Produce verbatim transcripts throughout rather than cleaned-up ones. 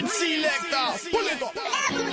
Selector, pull it up.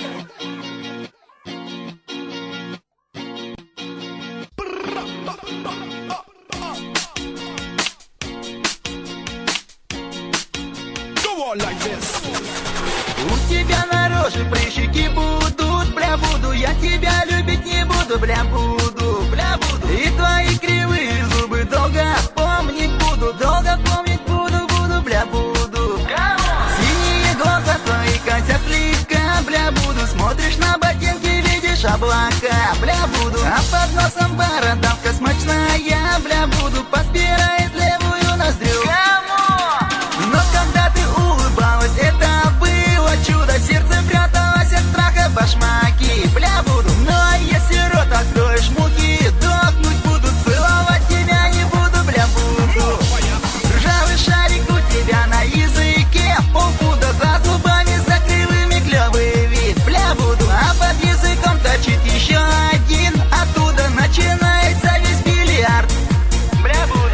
Go on like this. У тебя на роже прыщики будут, бля, буду. Я тебя любить не буду, бля, буду, бля, буду. И твои кривые зубы долго помнить буду, долго помнить буду, буду, бля, буду. Синие глаза твои косят слегка, бля, буду. Смотришь на ботинки, видишь облака, бля, буду. А под носом бородавка смачная, бля, буду. Подпирает левую ноздрю. Но когда ты улыбалась, это было чудо. Сердце пряталось от страха башмаки, бля, буду. Но если рот откроешь, мухи дохнуть будут. Целовать тебя не буду, бля, буду. Ржавый шарик у тебя на языке, полпуда за зубами, за кривыми клёвый вид, бля, буду. А под языком точит еще один, оттуда начинается весь бильярд, бля, буду.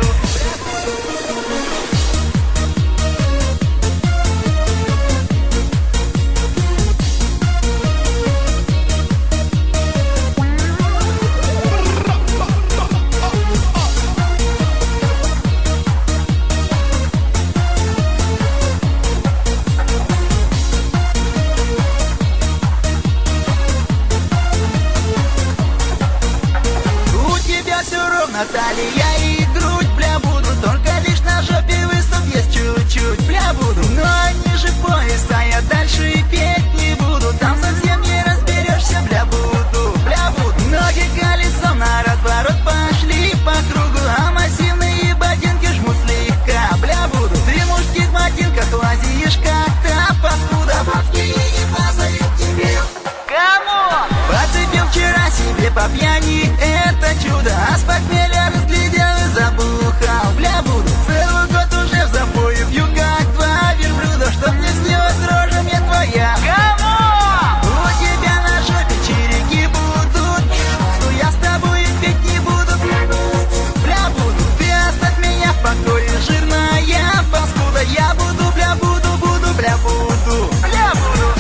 Талия и грудь, бля, буду. Только лишь на жопе выступ есть чуть-чуть, бля, буду. Но ниже пояса я дальше и петь не буду. Там совсем не разберешься, бля, буду, бля, буду. Ноги колесом на разворот пошли по кругу, а массивные ботинки жмут слегка, бля, буду. Ты в мужских ботинках лазишь как-то, паскуда. Бабки не падают тебе. Кому? Подцепил вчера себе по пьяни это чудо, а с похмелья разглядел и забухал, бля, буду. Целый год уже в запое пью, как два верблюда, чтоб не снилась рожа мне твоя. Кому? У тебя на жопе череки будут, но я с тобой петь не буду, бля, буду. Ты оставь меня в покое, жирная паскуда. Я буду, бля, буду, буду, бля, буду, бля, буду.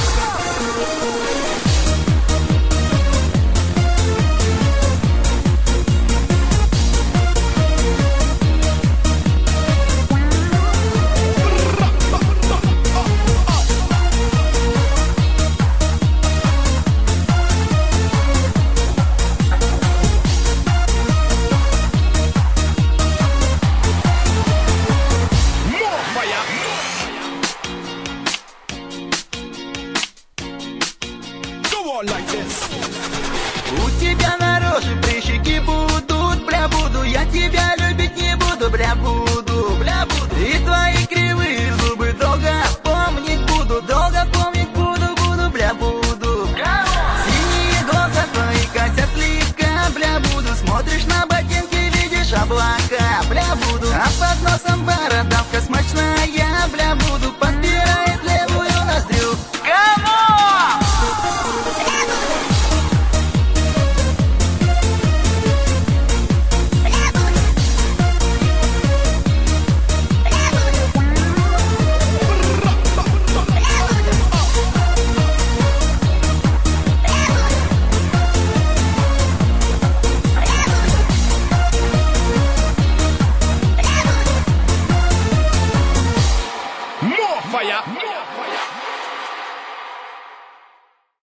Like this. У тебя на роже прыщики будут, бля, буду. Я тебя любить не буду, бля, буду, бля, буду. И твои кривые зубы долго помнить буду, долго помнить буду, буду, бля, буду. Синие глаза твои косят слегка, бля, буду. Смотришь на ботинки, видишь облака, бля, буду. А под носом бородавка смачная, бля, буду. Подпирает левую ноздрю. More fire! More fire!